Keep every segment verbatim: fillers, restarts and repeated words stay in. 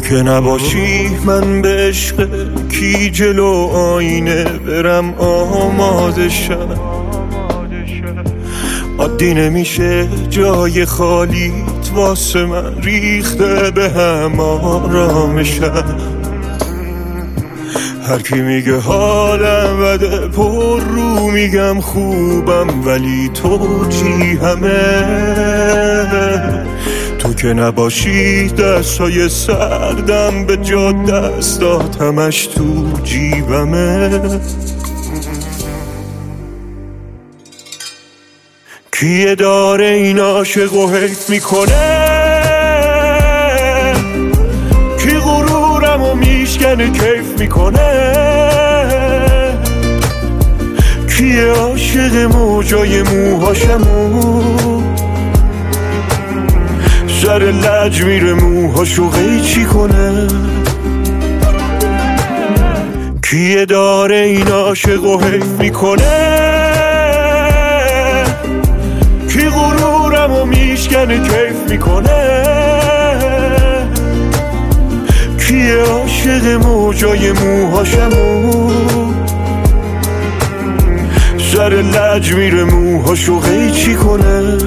که نباشی من به عشق کی جلو آینه برم آماده شم. عادی نمیشه جای خالیت واسه من ریخته به هم آرامشم. هر کی میگه حالم بده پر رو میگم خوبم، ولی تو چی همه؟ تو که نباشی دستای سردم به جا دستات همش تو جیبمه. کیه داره این عاشق و حیف میکنه؟ کی غرورم و میشکنه کیف میکنه؟ کیه عاشق موجای موهاشمو سر لج میره موهاشو قیچی کنه؟ کیه داره این عاشق و حیف میکنه؟ کی غرورم و میشکنه کیف میکنه؟ کیه عاشق موجای موهاشمو سر لج میره موهاشو قیچی کنه؟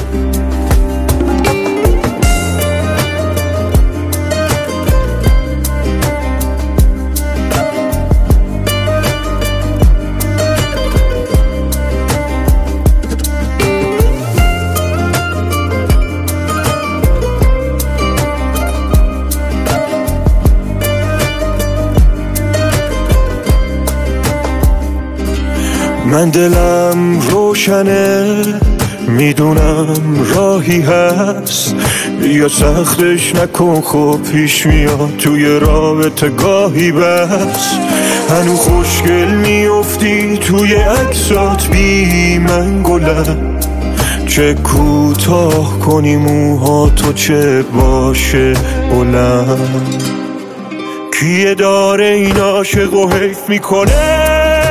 من دلم روشنه میدونم راهی هست، یا سختش نکن خب پیش میاد توی رابطه گاهی بس. هنو خوشگل میافتی توی عکسات بی من گلم، چه کوتاه کنی موها تو چه باشه بلند. کیه داره این عاشق و حیف میکنه؟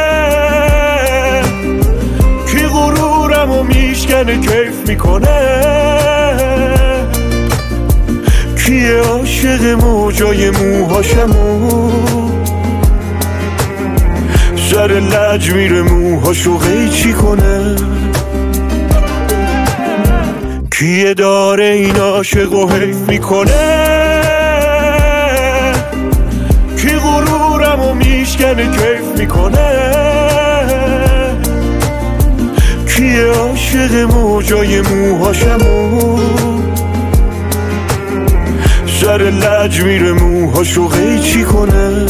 غرورم و میشکنه کیف میکنه؟ کیه عاشق موجای موهاشمو سر لج میره موهاشو قیچی کنه؟ کیه داره این عاشق و حیف میکنه؟ کی غرورم و میشکنه کیف میکنه؟ کیه عاشق موجای موهاشمو سر لج میره موهاشو قیچی کنه؟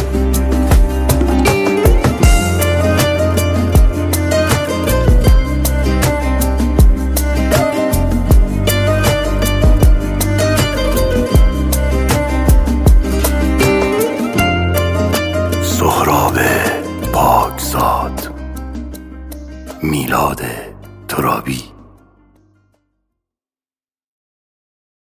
سهراب پاکزاد، میلاد ترابی.